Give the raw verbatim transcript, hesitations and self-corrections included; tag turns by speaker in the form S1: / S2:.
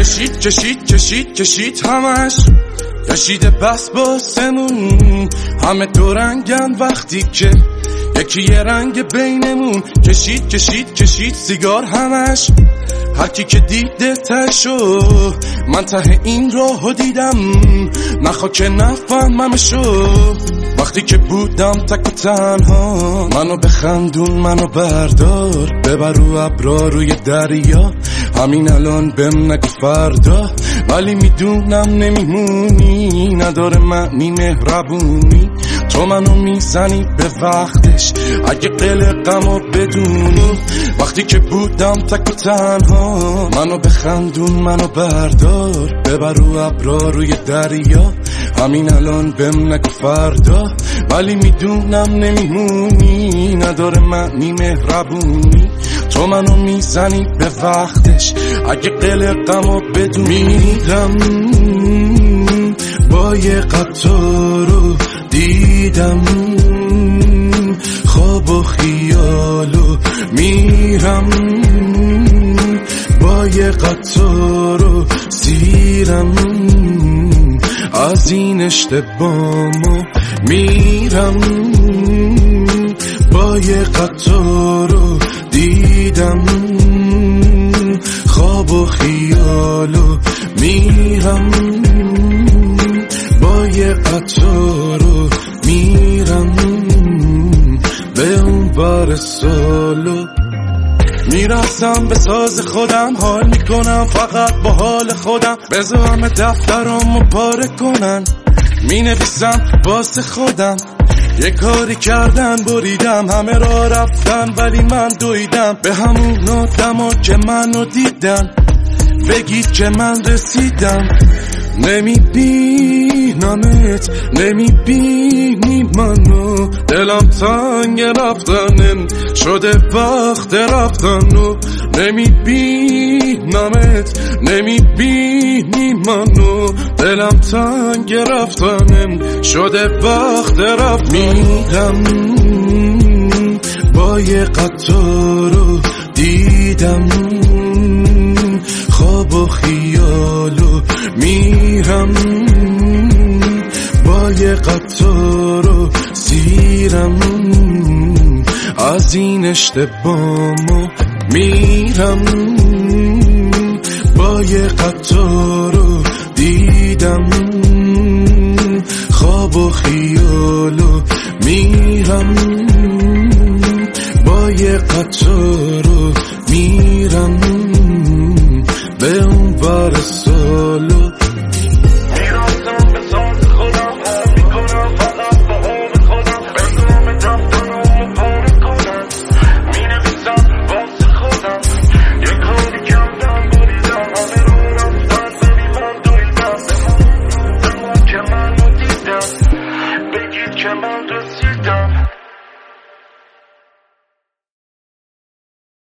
S1: کشید کشید کشید کشید همش کشیده بس باسمون همه دو رنگن وقتی که یکی یه رنگ بینمون کشید کشید کشید سیگار همش هر کی که دیده تشو من ته این راهو دیدم نخوا که نفهممشو وقتی که بودم تک و تنها منو بخندون منو بردار ببر رو ابرا روی دریا همین الان بهم نگو فردا ولی میدونم نمیمونی نداره معنی مهربونی تو منو میزنی به وقتش اگه قلقمو بدونی وقتی که بودم تک و تنها منو بخندون منو بردار ببر رو ابرا روی دریا همین الان بهم نگو فردا ولی میدونم نمیمونی نداره معنی مهربونی تو منو میزنی به وقتش اگه قلقمو بدونی میرم با یه قطارو دیدم خواب و خیالو میرم با یه قطارو سیرم از این اشتباهمو میرم با یه قطارو دیدم خواب و خیالو میرم با یه قطارو میرم به اون بار سالو میرسم به ساز خودم حال میکنم فقط با حال خودم بذار همه دفترامو پاره کنن مینویسم واسه خودم یه کاری کردن بریدم همه را رفتن ولی من دویدم به همون آدما که منو دیدن بگید که من رسیدم نمیبینمت نمیبینی منو دلم تنگ رفتنم شده وقت رفتن و نمیبینمت نمیبینی منو دلم تنگ رفتنم شده وقت رفتن میرم با یه قطارو دیدم خواب و خیالو میرم با یه قطارو سیرم از این اشتباهمو میرم با یه قطارو دیدم خواب و خیالو میرم با یه قطارو میرم به اون بار سالو